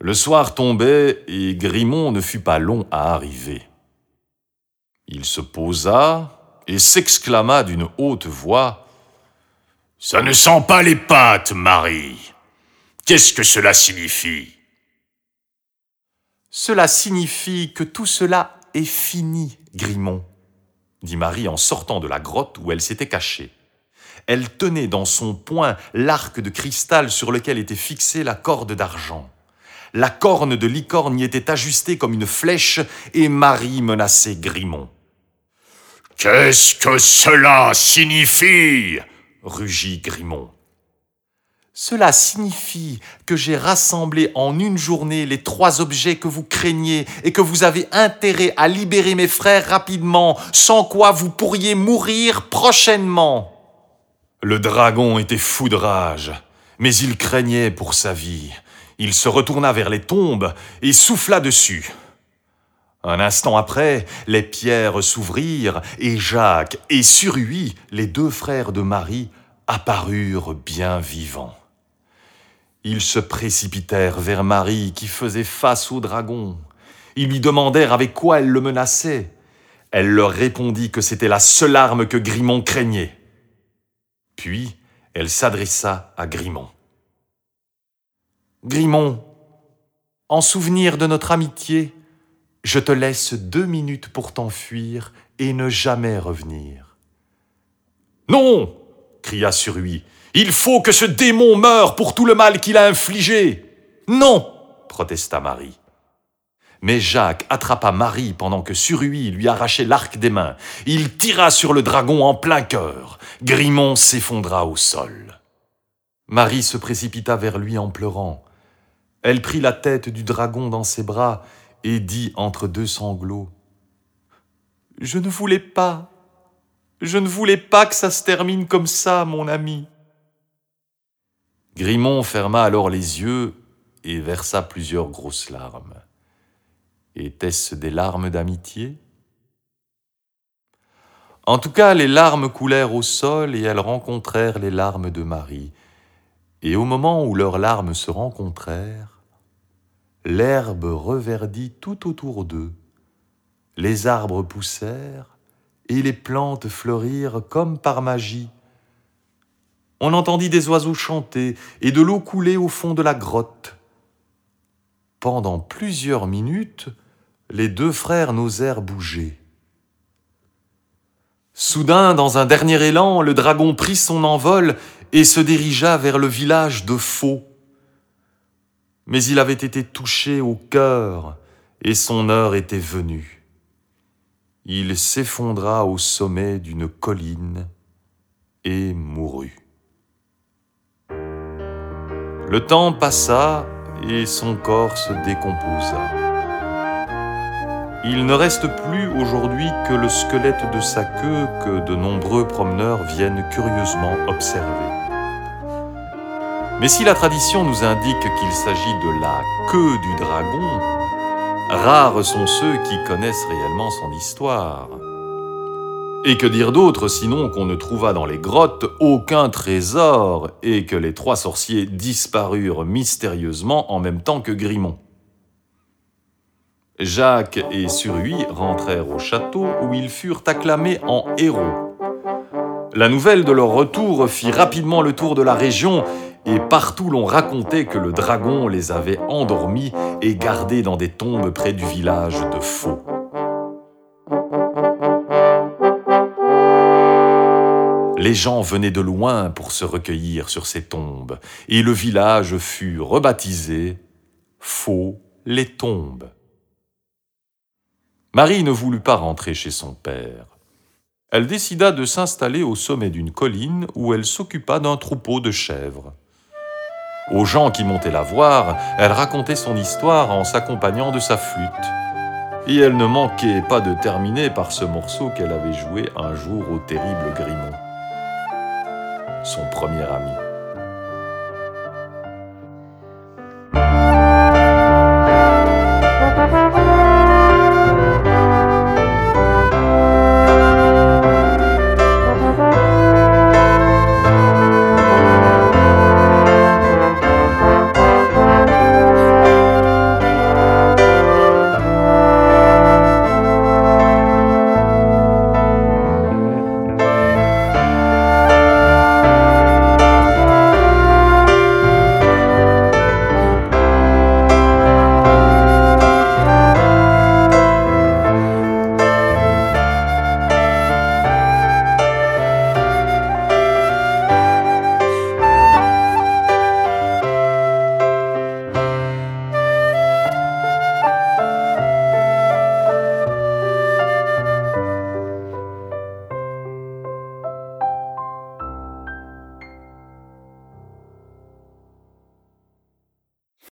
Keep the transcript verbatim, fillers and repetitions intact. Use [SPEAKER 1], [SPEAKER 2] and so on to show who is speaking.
[SPEAKER 1] Le soir tombait et Grimont ne fut pas long à arriver. Il se posa et s'exclama d'une haute voix : « Ça ne sent pas les pâtes, Marie. Qu'est-ce que cela signifie ?»«
[SPEAKER 2] Cela signifie que tout cela est fini, Grimont, » dit Marie en sortant de la grotte où elle s'était cachée. Elle tenait dans son poing l'arc de cristal sur lequel était fixée la corde d'argent. La corne de licorne y était ajustée comme une flèche et Marie menaçait Grimont.
[SPEAKER 1] « Qu'est-ce que cela signifie ?» rugit Grimont.
[SPEAKER 2] « Cela signifie que j'ai rassemblé en une journée les trois objets que vous craignez et que vous avez intérêt à libérer mes frères rapidement, sans quoi vous pourriez mourir prochainement. »
[SPEAKER 1] Le dragon était fou de rage, mais il craignait pour sa vie. Il se retourna vers les tombes et souffla dessus. Un instant après, les pierres s'ouvrirent et Jacques et Suruis, les deux frères de Marie, apparurent bien vivants. Ils se précipitèrent vers Marie qui faisait face au dragon. Ils lui demandèrent avec quoi elle le menaçait. Elle leur répondit que c'était la seule arme que Grimont craignait. Puis, elle s'adressa à Grimont.
[SPEAKER 2] « Grimont, en souvenir de notre amitié, je te laisse deux minutes pour t'enfuir et ne jamais revenir. »«
[SPEAKER 1] Non !» cria Suruis. « Il faut que ce démon meure pour tout le mal qu'il a infligé !»«
[SPEAKER 2] Non !» protesta Marie. Mais Jacques attrapa Marie pendant que Suruis lui arrachait l'arc des mains. Il tira sur le dragon en plein cœur. Grimont s'effondra au sol. Marie se précipita vers lui en pleurant. Elle prit la tête du dragon dans ses bras et dit entre deux sanglots : « Je ne voulais pas, je ne voulais pas que ça se termine comme ça, mon ami. » Grimont ferma alors les yeux et versa plusieurs grosses larmes. Étaient-ce des larmes d'amitié ? En tout cas, les larmes coulèrent au sol et elles rencontrèrent les larmes de Marie. Et au moment où leurs larmes se rencontrèrent, l'herbe reverdit tout autour d'eux, les arbres poussèrent et les plantes fleurirent comme par magie. On entendit des oiseaux chanter et de l'eau couler au fond de la grotte. Pendant plusieurs minutes, les deux frères n'osèrent bouger. Soudain, dans un dernier élan, le dragon prit son envol et se dirigea vers le village de Faux. Mais il avait été touché au cœur et son heure était venue. Il s'effondra au sommet d'une colline et mourut. Le temps passa et son corps se décomposa. Il ne reste plus aujourd'hui que le squelette de sa queue que de nombreux promeneurs viennent curieusement observer. Mais si la tradition nous indique qu'il s'agit de la queue du dragon, rares sont ceux qui connaissent réellement son histoire. Et que dire d'autre sinon qu'on ne trouva dans les grottes aucun trésor et que les trois sorciers disparurent mystérieusement en même temps que Grimont. Jacques et Suruis rentrèrent au château où ils furent acclamés en héros. La nouvelle de leur retour fit rapidement le tour de la région et partout l'on racontait que le dragon les avait endormis et gardés dans des tombes près du village de Faux. Les gens venaient de loin pour se recueillir sur ces tombes, et le village fut rebaptisé Faux les Tombes. Marie ne voulut pas rentrer chez son père. Elle décida de s'installer au sommet d'une colline où elle s'occupa d'un troupeau de chèvres. Aux gens qui montaient la voir, elle racontait son histoire en s'accompagnant de sa flûte. Et elle ne manquait pas de terminer par ce morceau qu'elle avait joué un jour au terrible Grimont, son premier ami.